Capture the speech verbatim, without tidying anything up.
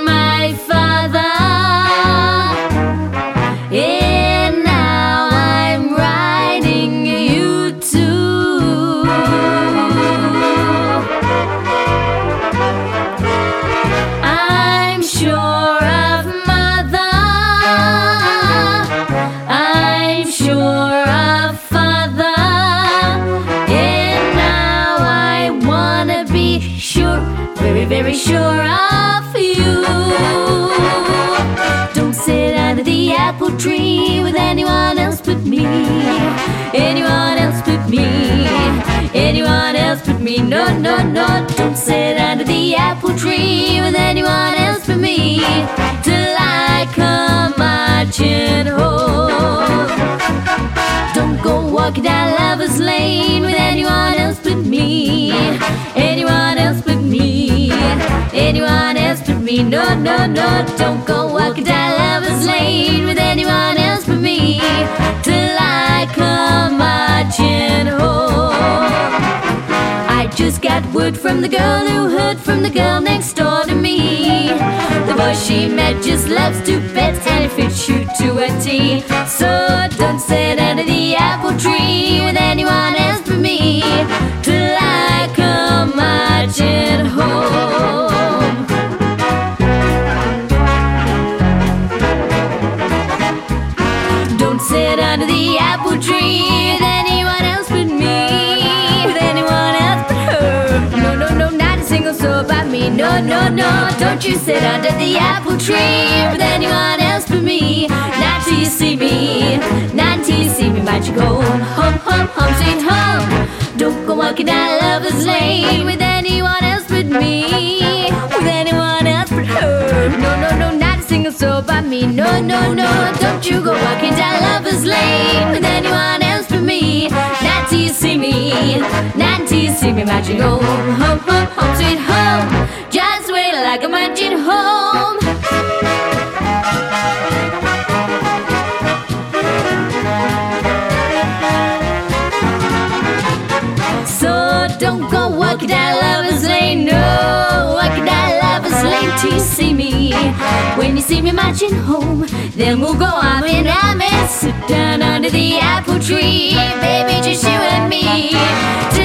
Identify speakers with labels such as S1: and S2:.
S1: my father, and now I'm writing you too. I'm sure of mother, I'm sure of father, and now I wanna be sure, very, very sure of you. Don't sit under the apple tree with anyone else but me, anyone else but me, anyone else but me. No, no, no, don't sit under the apple tree with anyone else but me, till I come marching home. Don't go walking down Lover's Lane with anyone else but me, anyone else but me, anyone else but me. No, no, no, don't go walking down Lover's Lane with anyone else but me, till I come marching home. I just got word from the girl who heard from the girl next door to me. The boy she met just loves to bet, and it fits you to a T. So don't sit under the apple tree with anyone else but me, till I come marching home. Don't sit under the apple tree with anyone else but me, with anyone else but her. No, no, no, not a single soul about me. No, no, no, don't you sit under the apple tree with anyone else but me. Not till you see me, not till you see me marching home, home, home, home, sweet home. Don't go walking down Lover's Lane with anyone else but me, with anyone else but her. No, no, no, not a single soul about me. No, no, no, don't you go walking down Lover's Lane with anyone else but me. Not till you see me, not till you see me marching home, home, home, home, sweet home. Just wait till I come marching home. So don't go walking down Lover's Lane, no, walking down Lover's Lane till you see me. When you see me marching home, then we'll go arm in arm and sit down under the apple tree, baby, just you and me.